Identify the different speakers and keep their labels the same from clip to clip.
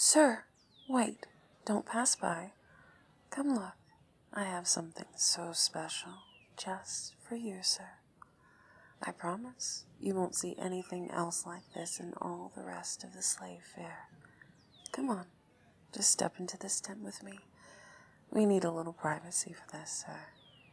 Speaker 1: Sir, wait, don't pass by. Come look, I have something so special just for you, sir. I promise you won't see anything else like this in all the rest of the slave fair. Come on, just step into this tent with me. We need a little privacy for this, sir.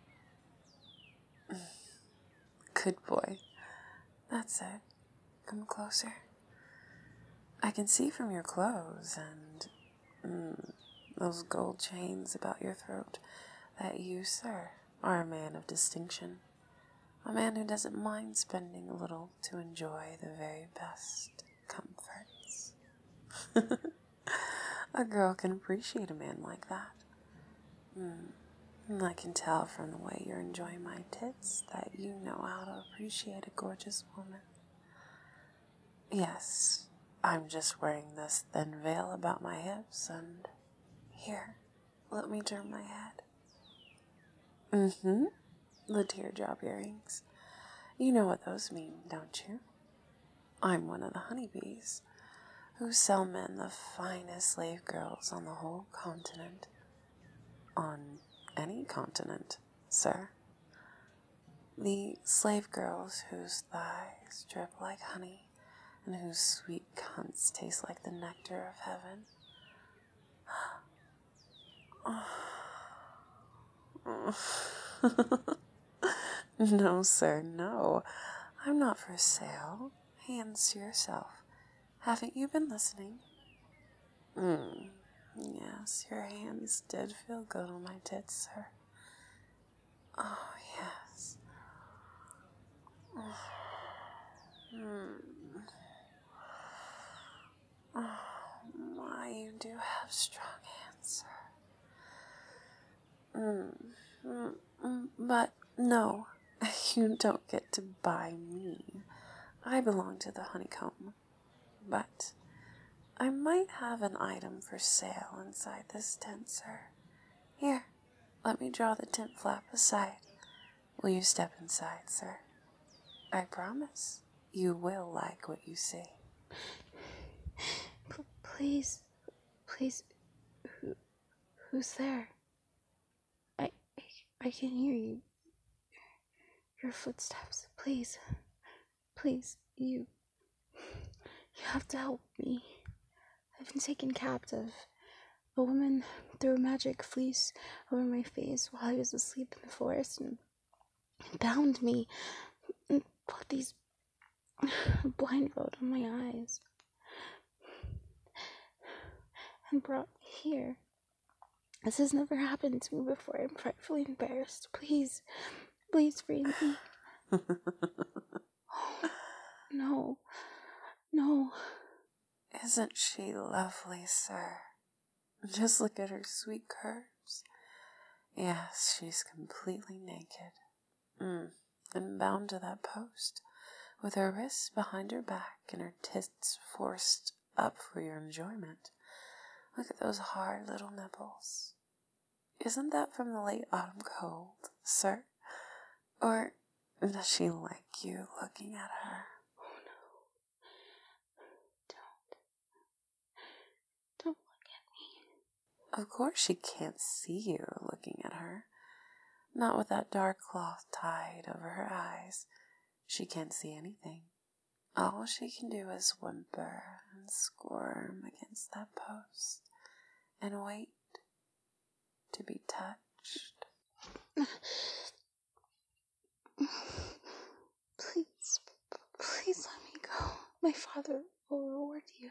Speaker 1: Good boy. That's it. Come closer. I can see from your clothes and those gold chains about your throat that you, sir, are a man of distinction. A man who doesn't mind spending a little to enjoy the very best comforts. A girl can appreciate a man like that. I can tell from the way you're enjoying my tits that you know how to appreciate a gorgeous woman. Yes, I'm just wearing this thin veil about my hips, and here, let me turn my head. The teardrop earrings. You know what those mean, don't you? I'm one of the honeybees who sell men the finest slave girls on the whole continent. On any continent, sir. The slave girls whose thighs drip like honey and whose sweet cunts taste like the nectar of heaven. No, sir, no. I'm not for sale. Hands to yourself. Haven't you been listening? Yes, your hands did feel good on my tits, sir. Oh, yes. Oh, my, you do have strong hands, sir. But no, you don't get to buy me. I belong to the honeycomb. But I might have an item for sale inside this tent, sir. Here, let me draw the tent flap aside. Will you step inside, sir? I promise you will like what you see.
Speaker 2: Please, who's there? I can hear you. Your footsteps. Please, you have to help me. I've been taken captive. A woman threw a magic fleece over my face while I was asleep in the forest and bound me and put these blindfold on my eyes and brought me here. This has never happened to me before. I'm frightfully embarrassed. Please free me. Oh, no.
Speaker 1: Isn't she lovely, sir? Just look at her sweet curves. Yes, she's completely naked. And bound to that post, with her wrists behind her back and her tits forced up for your enjoyment. Look at those hard little nipples. Isn't that from the late autumn cold, sir? Or does she like you looking at her?
Speaker 2: Oh, no. Don't look at me.
Speaker 1: Of course she can't see you looking at her. Not with that dark cloth tied over her eyes. She can't see anything. All she can do is whimper and squirm against that post and wait to be touched.
Speaker 2: Please let me go. My father will reward you.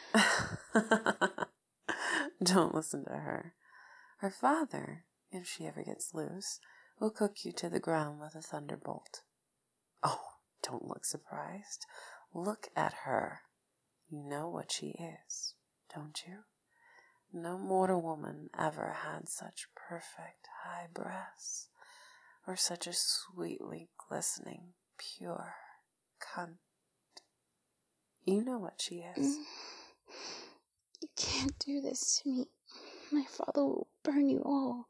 Speaker 1: Don't listen to her. Her father, if she ever gets loose, will cook you to the ground with a thunderbolt. Oh, don't look surprised. Look at her. You know what she is, don't you? No mortal woman ever had such perfect high breasts, or such a sweetly glistening, pure cunt. You know what she is.
Speaker 2: You can't do this to me. My father will burn you all.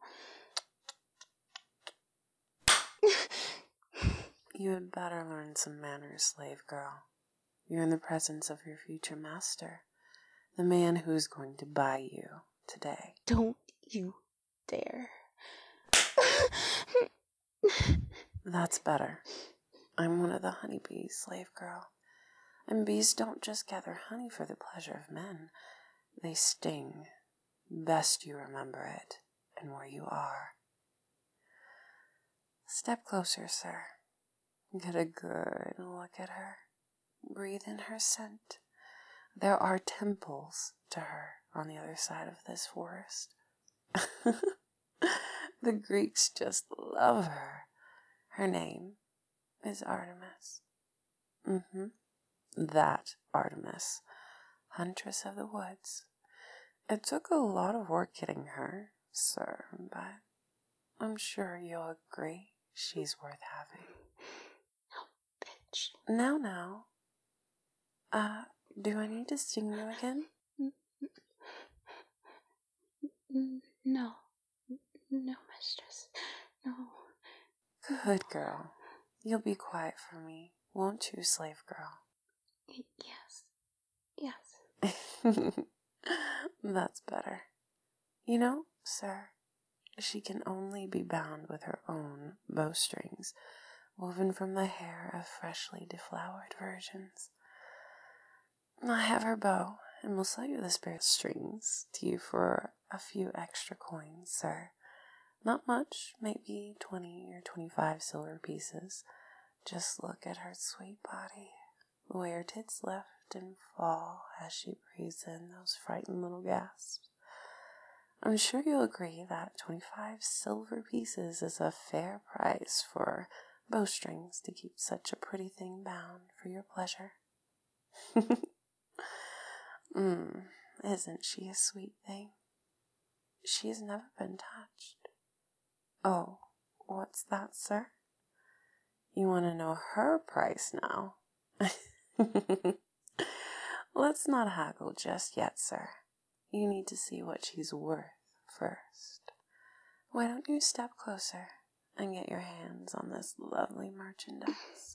Speaker 1: You had better learn some manners, slave girl. You're in the presence of your future master. The man who's going to buy you today.
Speaker 2: Don't you dare.
Speaker 1: That's better. I'm one of the honeybees, slave girl. And bees don't just gather honey for the pleasure of men. They sting. Best you remember it and where you are. Step closer, sir. Get a good look at her. Breathe in her scent. There are temples to her on the other side of this forest. The Greeks just love her. Her name is Artemis. That Artemis, huntress of the woods. It took a lot of work getting her, sir, but I'm sure you'll agree she's worth having.
Speaker 2: No, bitch.
Speaker 1: Now. Do I need to sting you again?
Speaker 2: No. No, mistress. No.
Speaker 1: Good girl. You'll be quiet for me, won't you, slave girl?
Speaker 2: Yes.
Speaker 1: That's better. You know, sir, she can only be bound with her own bowstrings, woven from the hair of freshly deflowered virgins. I have her bow, and will sell you the spirit strings to you for a few extra coins, sir. Not much, maybe 20 or 25 silver pieces. Just look at her sweet body, the way her tits lift and fall as she breathes in those frightened little gasps. I'm sure you'll agree that 25 silver pieces is a fair price for bowstrings to keep such a pretty thing bound for your pleasure. Isn't she a sweet thing? She's never been touched. Oh, what's that, sir? You want to know her price now? Let's not haggle just yet, sir. You need to see what she's worth first. Why don't you step closer and get your hands on this lovely merchandise?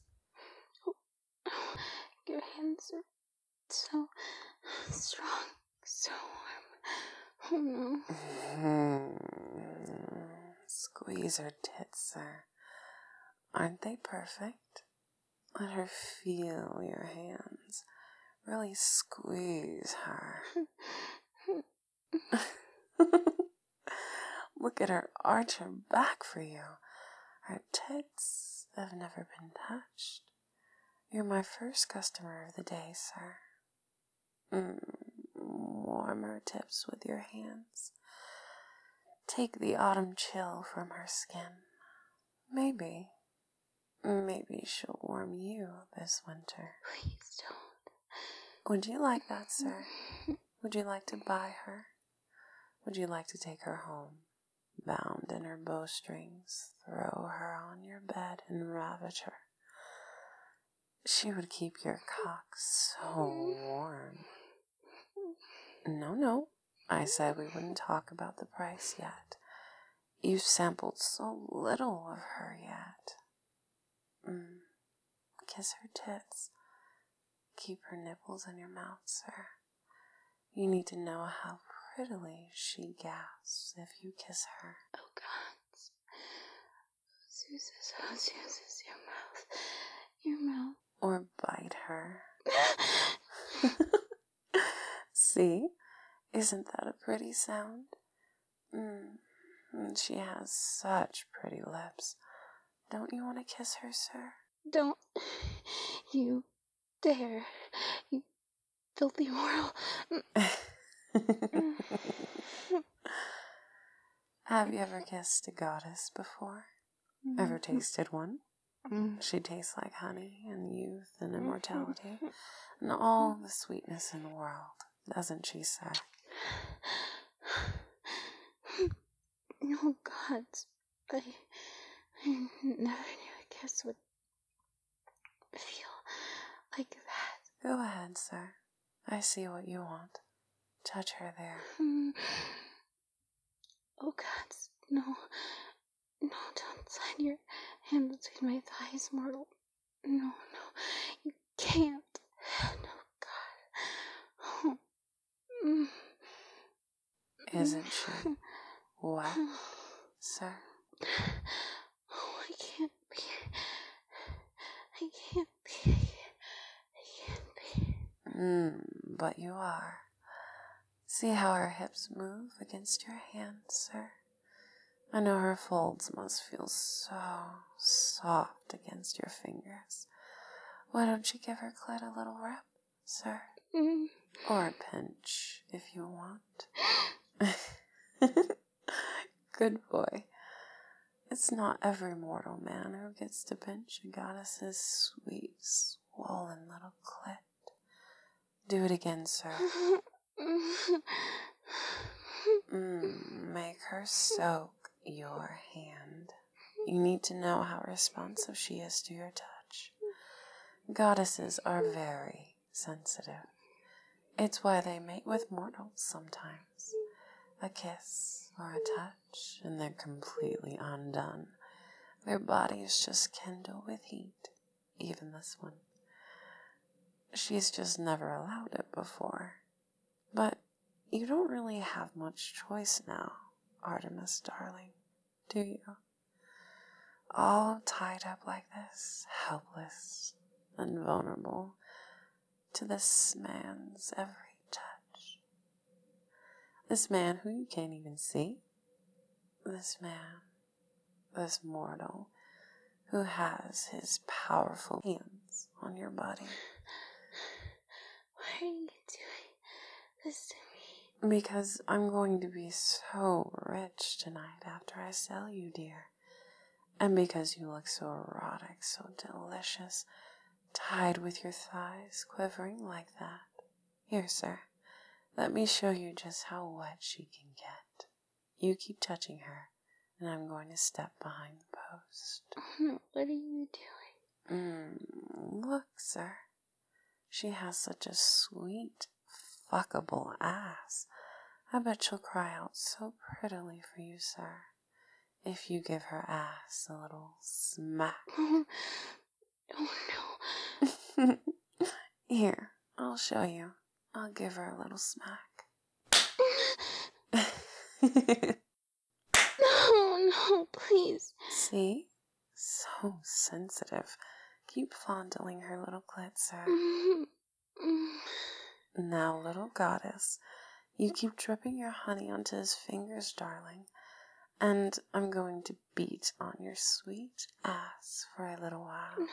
Speaker 2: Your hands are so strong, so warm. Oh no.
Speaker 1: Squeeze her tits, sir. Aren't they perfect? Let her feel your hands. Really squeeze her. Look at her arch her back for you. Her tits have never been touched. You're my first customer of the day, sir. Warm her tips with your hands. Take the autumn chill from her skin. Maybe she'll warm you this winter.
Speaker 2: Please don't.
Speaker 1: Would you like that, sir? Would you like to buy her? Would you like to take her home, bound in her bowstrings, throw her on your bed and ravage her? She would keep your cock so warm. No, I said we wouldn't talk about the price yet. You've sampled so little of her yet. Kiss her tits. Keep her nipples in your mouth, sir. You need to know how prettily she gasps if you kiss her.
Speaker 2: Oh God. Susan, your mouth.
Speaker 1: Or bite her. See? Isn't that a pretty sound? And she has such pretty lips. Don't you want to kiss her, sir?
Speaker 2: Don't you dare, you filthy mortal.
Speaker 1: Have you ever kissed a goddess before? Ever tasted one? She tastes like honey and youth and immortality and all the sweetness in the world, doesn't she, sir?
Speaker 2: Oh God, I never knew a kiss would feel like that.
Speaker 1: Go ahead, sir. I see what you want. Touch her there.
Speaker 2: Oh God, no, don't slide your hand between my thighs, mortal. No, you can't. No, God.
Speaker 1: Isn't she? What, sir?
Speaker 2: Oh, I can't be. I can't be. I can't be.
Speaker 1: But you are. See how her hips move against your hands, sir? I know her folds must feel so soft against your fingers. Why don't you give her clit a little rub, sir? Or a pinch, if you want. Good boy. It's not every mortal man who gets to pinch a goddess's sweet, swollen little clit. Do it again, sir. Make her soak your hand. You need to know how responsive she is to your touch. Goddesses are very sensitive. It's why they mate with mortals sometimes. A kiss or a touch, and they're completely undone. Their bodies just kindle with heat, even this one. She's just never allowed it before. But you don't really have much choice now, Artemis, darling, do you? All tied up like this, helpless and vulnerable to this man's every touch. This man who you can't even see. This man, this mortal, who has his powerful hands on your body.
Speaker 2: Why are you doing this to me?
Speaker 1: Because I'm going to be so rich tonight after I sell you, dear. And because you look so erotic, so delicious, tied with your thighs quivering like that. Here, sir, let me show you just how wet she can get. You keep touching her, and I'm going to step behind the post.
Speaker 2: What are you doing?
Speaker 1: Look, sir. She has such a sweet, fuckable ass. I bet she'll cry out so prettily for you, sir, if you give her ass a little smack.
Speaker 2: Oh no.
Speaker 1: Here, I'll show you. I'll give her a little smack.
Speaker 2: No, please.
Speaker 1: See? So sensitive. Keep fondling her little clit, sir. Now, little goddess, you keep dripping your honey onto his fingers, darling, and I'm going to beat on your sweet ass for a little while.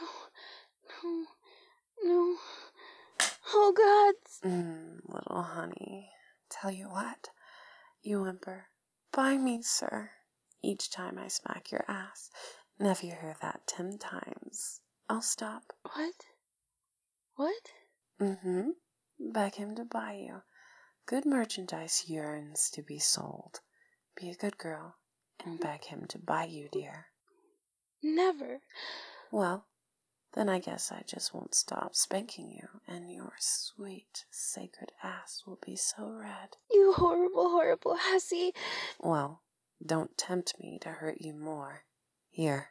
Speaker 2: No. Oh, God.
Speaker 1: Little honey. Tell you what, you whimper, "Buy me, sir," each time I smack your ass. And if you hear that 10 times, I'll stop.
Speaker 2: What?
Speaker 1: Beg him to buy you. Good merchandise yearns to be sold. Be a good girl and beg him to buy you, dear.
Speaker 2: Never.
Speaker 1: Well, then I guess I just won't stop spanking you, and your sweet, sacred ass will be so red.
Speaker 2: You horrible, horrible hussy.
Speaker 1: Well, don't tempt me to hurt you more. Here.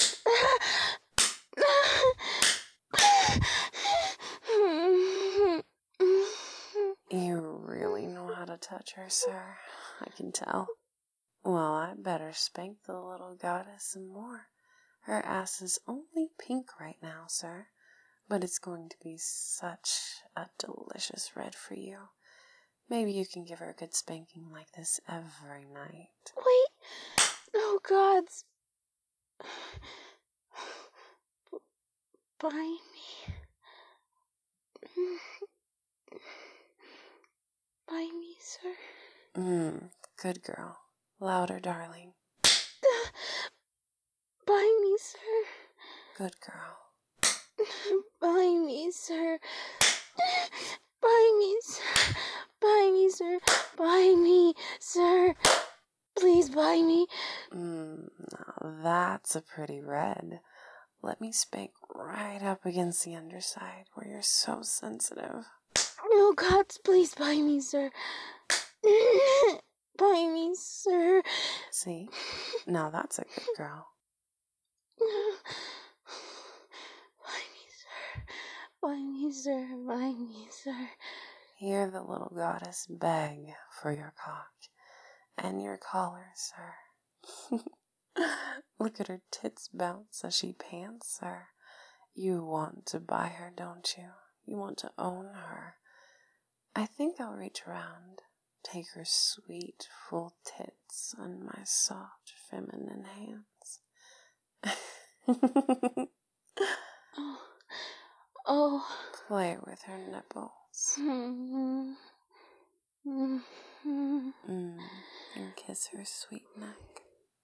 Speaker 1: You really know how to touch her, sir. I can tell. Well, I better spank the little goddess some more. Her ass is only pink right now, sir, but it's going to be such a delicious red for you. Maybe you can give her a good spanking like this every night.
Speaker 2: Wait. Oh, God. Buy me. Buy me, sir.
Speaker 1: Good girl. Louder, darling.
Speaker 2: Buy me, sir.
Speaker 1: Good girl.
Speaker 2: Buy me, sir. Buy me, sir. Buy me, sir. Buy me, sir. Please buy me.
Speaker 1: Now that's a pretty red. Let me spank right up against the underside where you're so sensitive.
Speaker 2: Oh, God, please buy me, sir. Buy me, sir.
Speaker 1: See? Now that's a good girl.
Speaker 2: Buy me, sir. Buy me, sir. Buy me, sir.
Speaker 1: Hear the little goddess beg for your cock. And your collar, sir. Look at her tits bounce as she pants, sir. You want to buy her, don't you? You want to own her. I think I'll reach around, take her sweet, full tits on my soft, feminine hands.
Speaker 2: Oh.
Speaker 1: Play with her nipples. And kiss her sweet neck.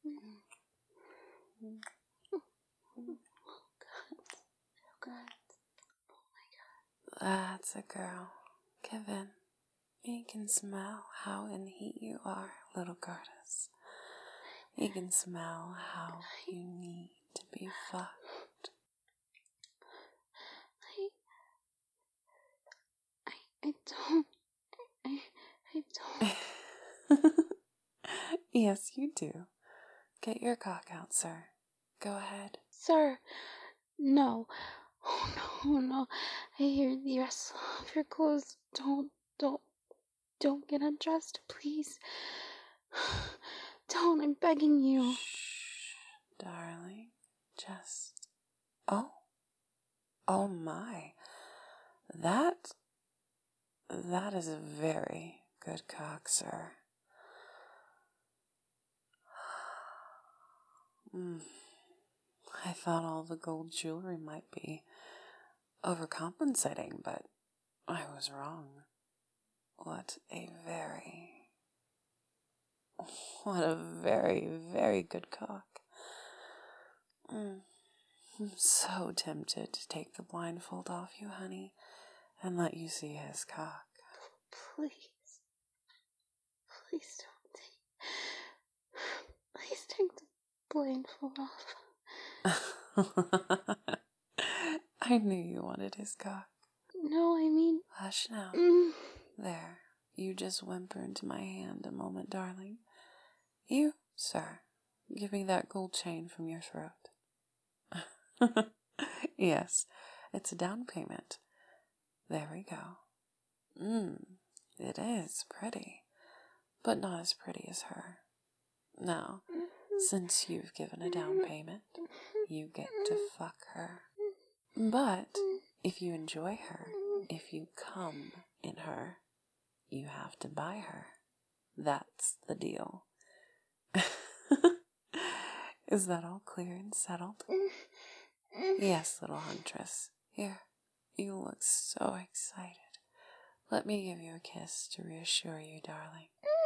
Speaker 1: That's a girl. Give in. You can smell how in heat you are, little goddess. You can smell how you need to be fucked.
Speaker 2: I don't. I don't.
Speaker 1: Yes, you do. Get your cock out, sir. Go ahead.
Speaker 2: Sir, no. Oh, no. I hear the rest of your clothes. Don't get undressed, please. Don't, I'm begging you.
Speaker 1: Shh, darling. Just... Oh my. That is a very good cock, sir. I thought all the gold jewelry might be overcompensating, but I was wrong. What a very, very good cock. I'm so tempted to take the blindfold off you, honey, and let you see his cock.
Speaker 2: Please don't please take the blindfold off.
Speaker 1: I knew you wanted his cock.
Speaker 2: No, I mean...
Speaker 1: Hush now. There, you just whimper into my hand a moment, darling. You, sir, give me that gold chain from your throat. Yes, it's a down payment. There we go. It is pretty, but not as pretty as her. Now, since you've given a down payment, you get to fuck her. But if you enjoy her, if you come in her, you have to buy her. That's the deal. Is that all clear and settled? Yes, little huntress. Here, you look so excited. Let me give you a kiss to reassure you, darling.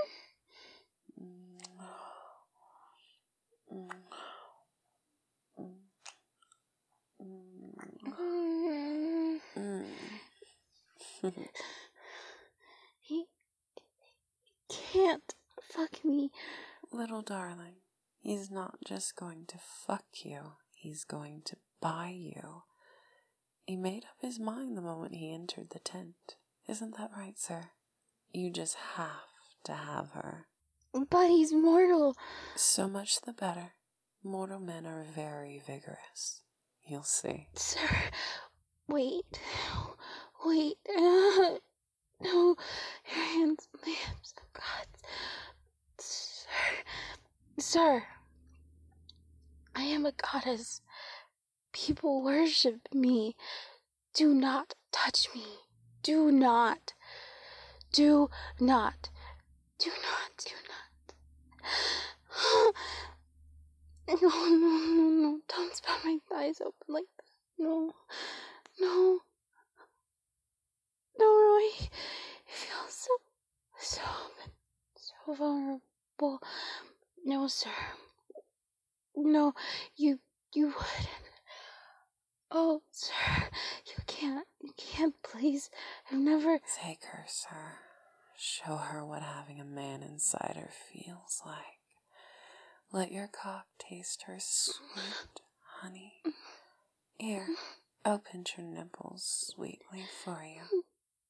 Speaker 2: He can't fuck me.
Speaker 1: Little darling, he's not just going to fuck you, he's going to buy you. He made up his mind the moment he entered the tent. Isn't that right, sir? You just have to have her.
Speaker 2: But he's mortal.
Speaker 1: So much the better. Mortal men are very vigorous. You'll see.
Speaker 2: Sir, wait. No, your hands, lips, oh God. Sir, I am a goddess. People worship me. Do not touch me. Do not. No. Don't spread my thighs open like that. No, Roy. I feel so vulnerable. No, sir. No, you wouldn't. Oh, sir, you can't, please. I've never...
Speaker 1: Take her, sir. Show her what having a man inside her feels like. Let your cock taste her sweet honey. Here, I'll pinch her nipples sweetly for you.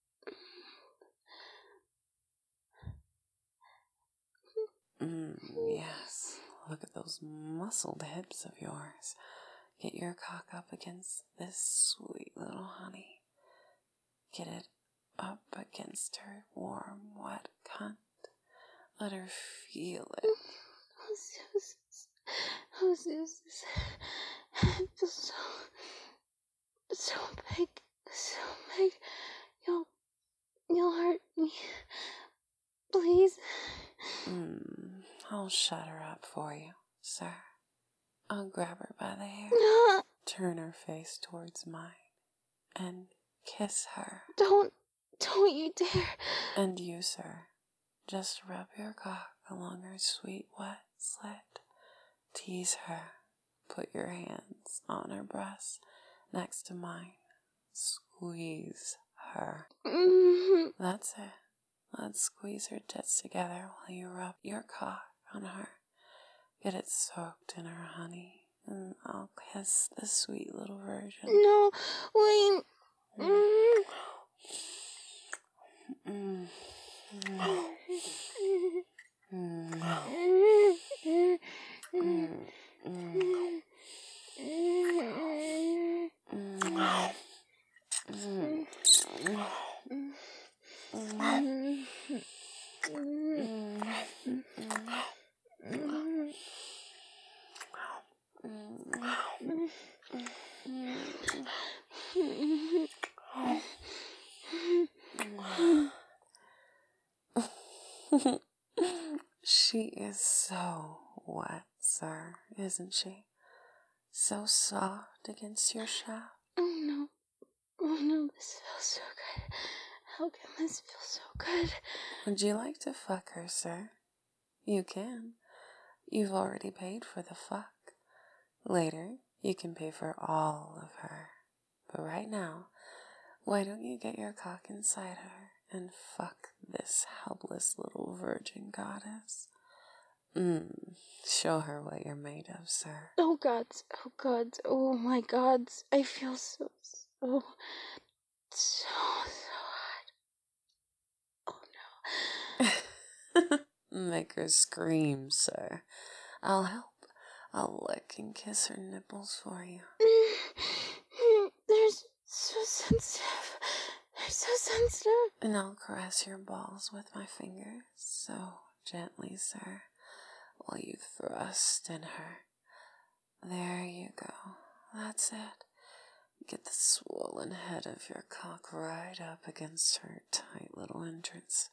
Speaker 1: Yes. Look at those muscled hips of yours. Get your cock up against this sweet little honey. Get it up against her warm, wet cunt. Let her feel it.
Speaker 2: Oh, Zeus, it feels so big, so big. You'll hurt me, please.
Speaker 1: I'll shut her up for you, sir. I'll grab her by the hair, turn her face towards mine, and kiss her.
Speaker 2: Don't you dare.
Speaker 1: And you, sir, just rub your cock along her sweet wet slit. Tease her. Put your hands on her breast next to mine. Squeeze her. That's it. Let's squeeze her tits together while you rub your cock on her. Get it soaked in her honey, and I'll kiss the sweet little virgin.
Speaker 2: No, wait.
Speaker 1: She is so wet, sir, isn't she? So soft against your shaft.
Speaker 2: Oh no, this feels so good. How can this feel so good?
Speaker 1: Would you like to fuck her, sir? You can. You've already paid for the fuck. Later, you can pay for all of her. But right now, why don't you get your cock inside her and fuck this helpless little virgin goddess? Show her what you're made of, sir.
Speaker 2: Oh gods, oh my gods. I feel so hot. Oh
Speaker 1: no. Make her scream, sir. I'll help. I'll lick and kiss her nipples for you.
Speaker 2: They're so sensitive.
Speaker 1: And I'll caress your balls with my fingers, so gently, sir, while you thrust in her. There you go. That's it. Get the swollen head of your cock right up against her tight little entrance.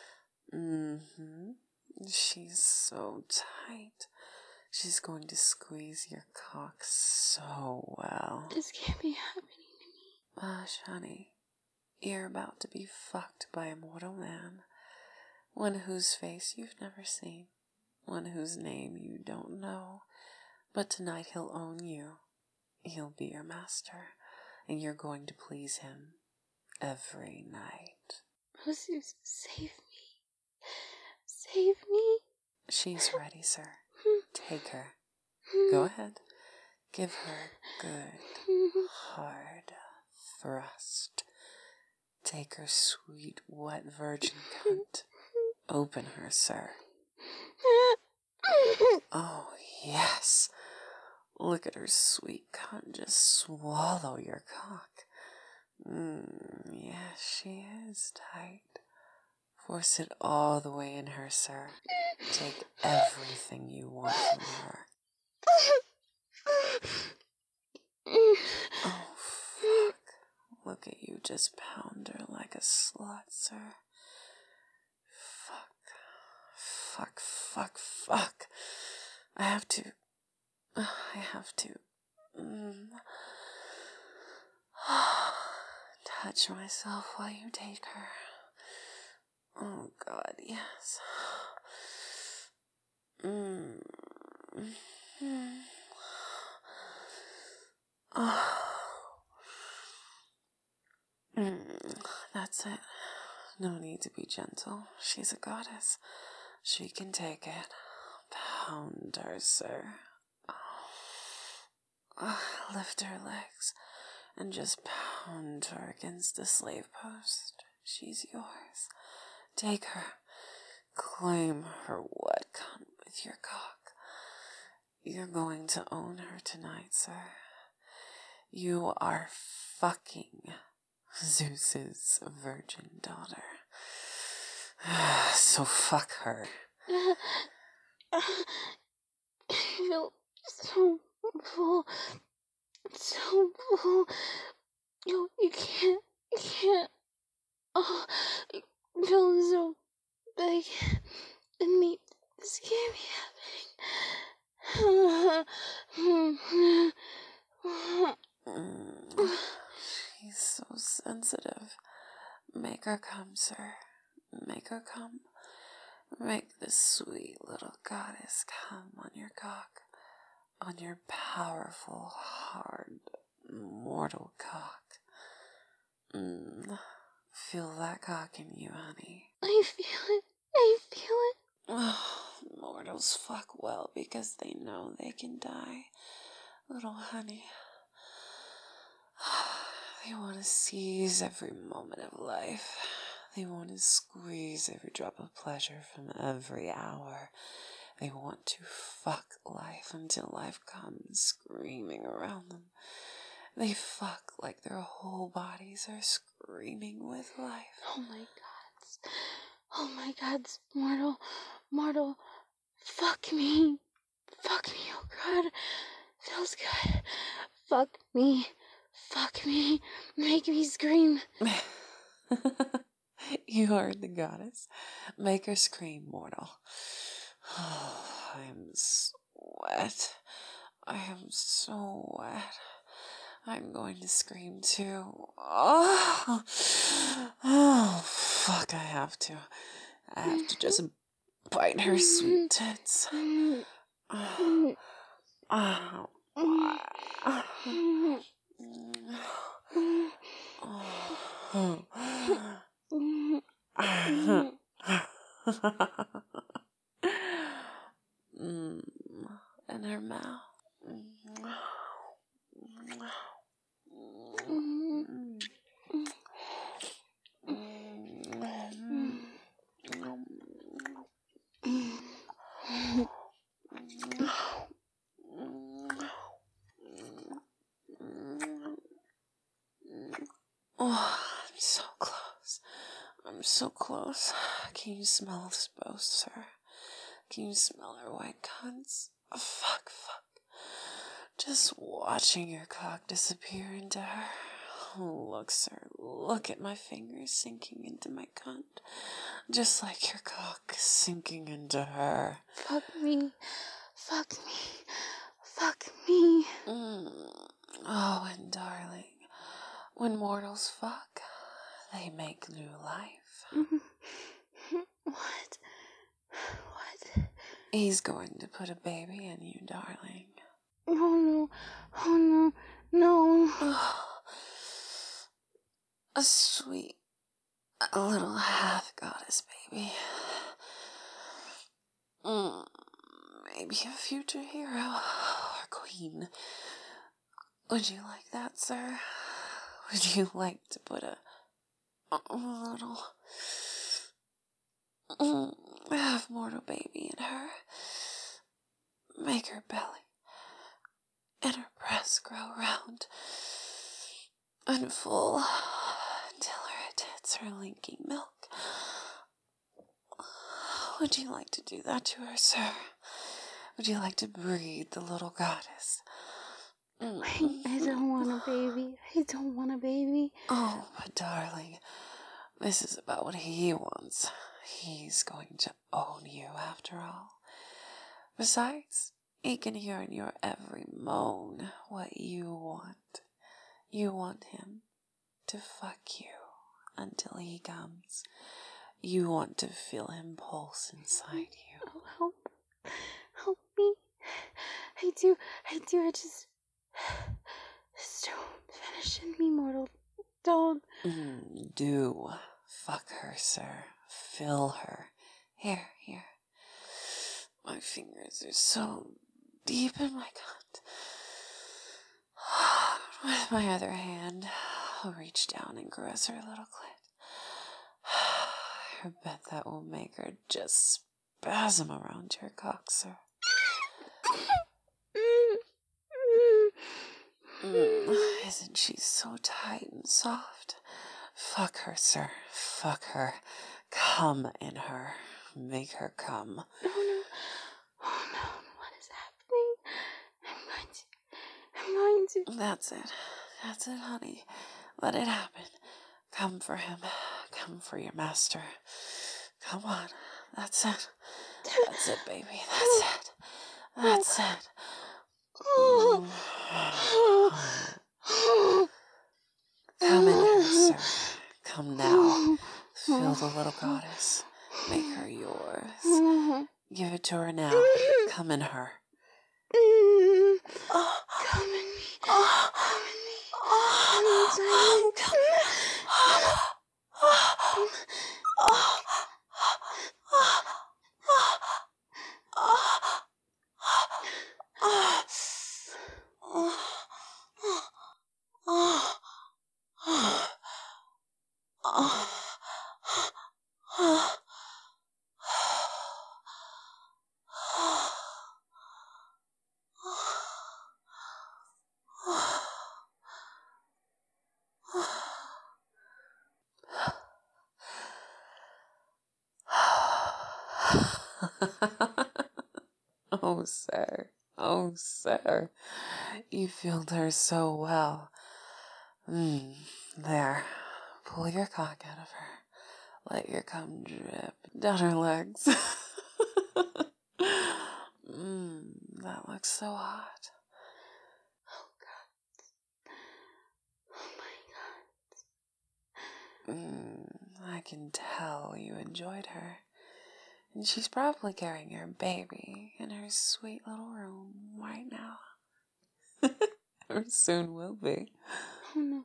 Speaker 1: She's so tight. She's going to squeeze your cock so well.
Speaker 2: This can't be happening to me.
Speaker 1: Hush, honey. You're about to be fucked by a mortal man. One whose face you've never seen. One whose name you don't know. But tonight he'll own you. He'll be your master. And you're going to please him every night.
Speaker 2: Oh, Zeus, save me. Save me.
Speaker 1: She's ready, sir. Take her. Go ahead. Give her a good, hard thrust. Take her sweet, wet virgin cunt. Open her, sir. Oh, yes. Look at her sweet cunt just swallow your cock. Yes, she is tight. Force it all the way in her, sir. Take everything you want from her. Oh, fuck. Look at you just pound her like a slut, sir. Fuck. I have to. Touch myself while you take her. Oh, God, yes. That's it. No need to be gentle. She's a goddess. She can take it. Pound her, sir. Lift her legs and just pound her against the slave post. She's yours. Take her. Claim her wet cunt with your cock. You're going to own her tonight, sir. You are fucking Zeus's virgin daughter. So fuck her.
Speaker 2: I feel so full. So full. Yo, you can't. Oh, I feel so big in me. This can't be happening.
Speaker 1: She's so sensitive. Make her come, sir. Make her come. Make this sweet little goddess come on your cock. On your powerful, hard, mortal cock. Feel that cock in you, honey.
Speaker 2: I feel it. I feel it.
Speaker 1: Oh, mortals fuck well because they know they can die. Little honey. They want to seize every moment of life. They want to squeeze every drop of pleasure from every hour. They want to fuck life until life comes screaming around them. They fuck like their whole bodies are screaming with life.
Speaker 2: Oh my gods. Oh my gods. Mortal. Fuck me. Fuck me, oh god. Feels good. Fuck me. Make me scream.
Speaker 1: You heard the goddess. Make her scream, mortal. Oh, I'm wet. I am so wet. I'm going to scream too. Oh, fuck, I have to. I have to just bite her sweet tits. Oh. In her mouth. Oh, I'm so close. I'm so close. Can you smell us both, sir? Can you smell our white cunts? Oh, fuck. Just watching your cock disappear into her. Look, sir, look at my fingers sinking into my cunt. Just like your cock sinking into her.
Speaker 2: Fuck me.
Speaker 1: Oh, and darling, when mortals fuck, they make new life.
Speaker 2: What?
Speaker 1: He's going to put a baby in you, darling.
Speaker 2: Oh no.
Speaker 1: A sweet little half goddess baby. Maybe a future hero or queen. Would you like that, sir? Would you like to put a little half mortal baby in her? Make her belly and her breasts grow round and full until her tits are linking milk. Would you like to do that to her, sir? Would you like to breed the little goddess?
Speaker 2: Wait, I don't want a baby.
Speaker 1: Oh, but darling, this is about what he wants. He's going to own you after all. Besides, he can hear in your every moan what you want. You want him to fuck you until he comes. You want to feel him pulse inside you.
Speaker 2: Oh, help me. I do, I just don't finish in me, mortal. Don't.
Speaker 1: Do. Fuck her, sir. Fill her. Here. My fingers are so deep in my cunt. With my other hand, I'll reach down and caress her little clit. I bet that will make her just spasm around your cock, sir. Isn't she so tight and soft? Fuck her, sir. Fuck her. Come in her. Make her come.
Speaker 2: Oh
Speaker 1: That's it. That's it, honey. Let it happen. Come for him. Come for your master. Come on. That's it. That's it, baby. That's it. That's it. Come in her, sir. Come now. Feel the little goddess. Make her yours. Give it to her now. Come in her.
Speaker 2: Come in me. Come in me. Come inside me.
Speaker 1: Oh, sir. Oh, sir. You filled her so well. There. Pull your cock out of her. Let your cum drip down her legs. That looks so hot.
Speaker 2: Oh, God. Oh, my God.
Speaker 1: I can tell you enjoyed her. And she's probably carrying her baby in her sweet little room right now. Or soon will be.
Speaker 2: Oh, no.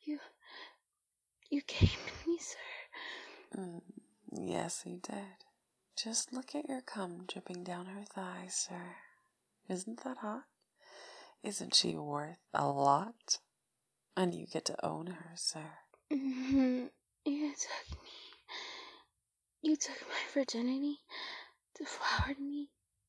Speaker 2: You came in me, sir.
Speaker 1: Yes, he did. Just look at your cum dripping down her thighs, sir. Isn't that hot? Isn't she worth a lot? And you get to own her, sir.
Speaker 2: You took me. You took my virginity. Deflowered me.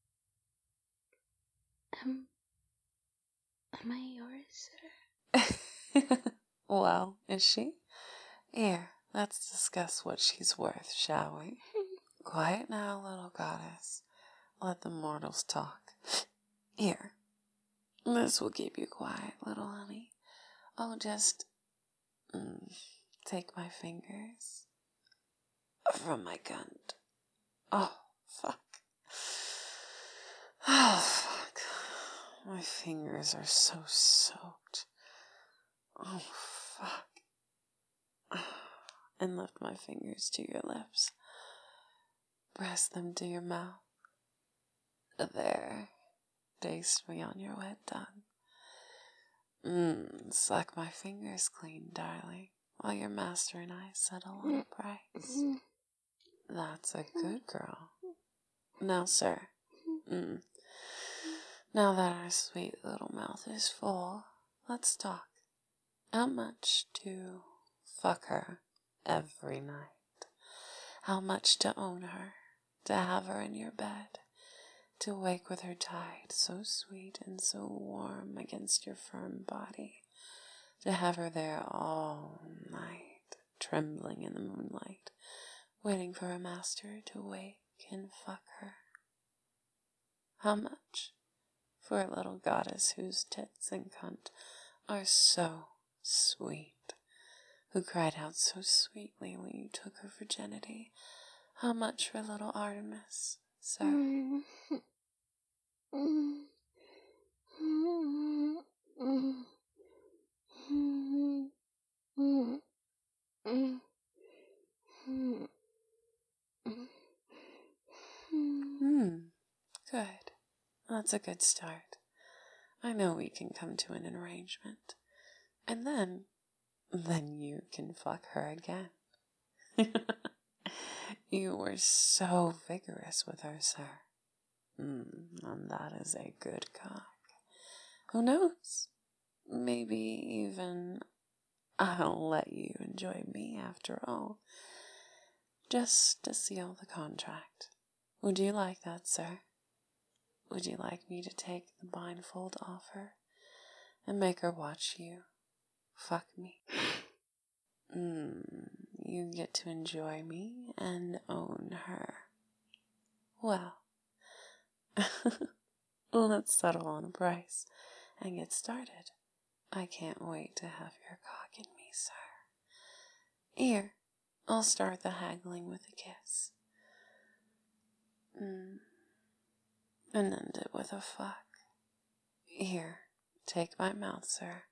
Speaker 2: Am I yours, sir?
Speaker 1: Well, is she? Here, let's discuss what she's worth, shall we? Quiet now, little goddess. Let the mortals talk. Here, this will keep you quiet, little honey. Oh, just take my fingers from my cunt. Oh, fuck. Oh, fuck. My fingers are so soaked. Oh, fuck. And lift my fingers to your lips. Press them to your mouth. There. Taste me on your wet tongue. Suck my fingers clean, darling, while your master and I settle on a price. That's a good girl. Now, sir, now that our sweet little mouth is full, let's talk. How much to fuck her every night? How much to own her, to have her in your bed, to wake with her tied so sweet and so warm against your firm body, to have her there all night, trembling in the moonlight, waiting for her master to wake and fuck her? How much for a little goddess whose tits and cunt are so sweet, who cried out so sweetly when you took her virginity? How much for little Artemis, sir? Good. That's a good start. I know we can come to an arrangement. And then you can fuck her again. You were so vigorous with her, sir. And that is a good cock. Who knows? Maybe even I'll let you enjoy me after all. Just to seal the contract. Would you like that, sir? Would you like me to take the blindfold off her and make her watch you fuck me? You get to enjoy me and own her. Well, let's settle on a price and get started. I can't wait to have your cock in me, sir. Here, I'll start the haggling with a kiss. And end it with a fuck. Here, take my mouth, sir.